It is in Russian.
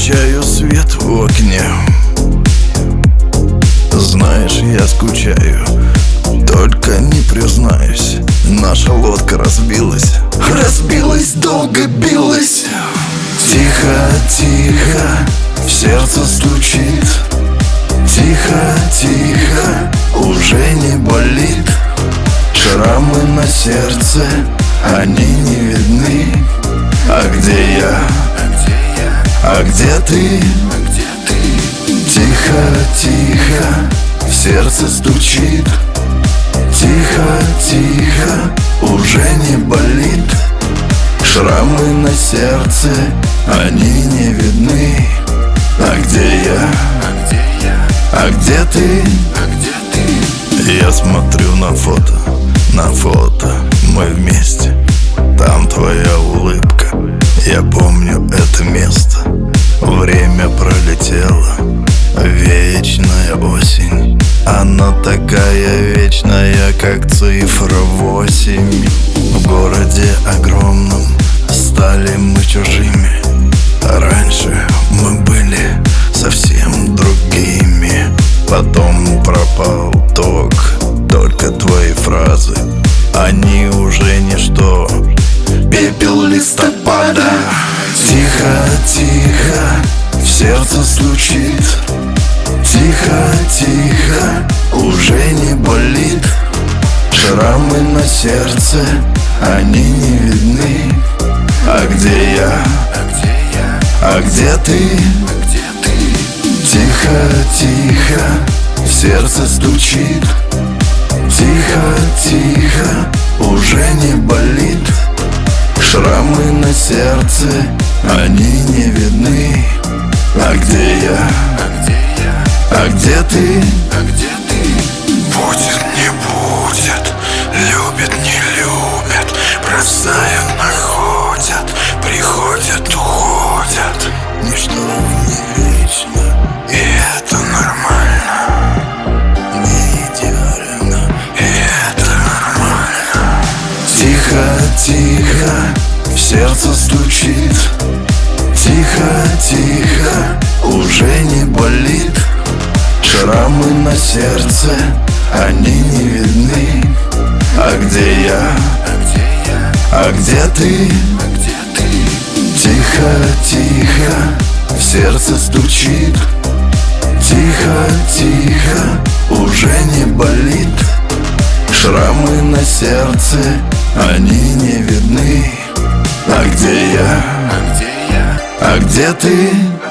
замечаю свет в окне. Знаешь, я скучаю, только не признаюсь. Наша лодка разбилась, долго билась. Тихо, тихо, в сердце стучит. Тихо, тихо, уже не болит. Шрамы на сердце, они не видны. А где я? А где ты? Тихо, тихо, в сердце стучит. Тихо, тихо, уже не болит. Шрамы на сердце, они не видны. А где я? А где ты? Я смотрю на фото, мы вместе. Там твоя улыбка, я помню это место. Время пролетело, вечная осень. Она такая вечная, как цифра 8. В городе огромном стали мы чужими. Раньше мы были совсем другими. Потом пропал ток, только твои фразы, они уже ничто. Пепел листопада. Тихо, тихо, в сердце стучит. Тихо, тихо, уже не болит. Шрамы на сердце, они не видны. А где я? А где ты? Тихо, тихо, в сердце стучит. Тихо, тихо, уже не болит. Шрамы на сердце, они не видны. А где я? А где ты? Будет, не будет, любит, не любит, бросают, находят, приходят, уходят. Ничто не вечно, и это нормально. не идеально, И это нормально. Тихо, тихо, в сердце стучит. Тихо, тихо, уже не болит. Шрамы на сердце, они не видны. А где я? А где ты? Тихо, тихо, в сердце стучит. Тихо, тихо, уже не болит. Шрамы на сердце, они не видны. А где я? А где ты?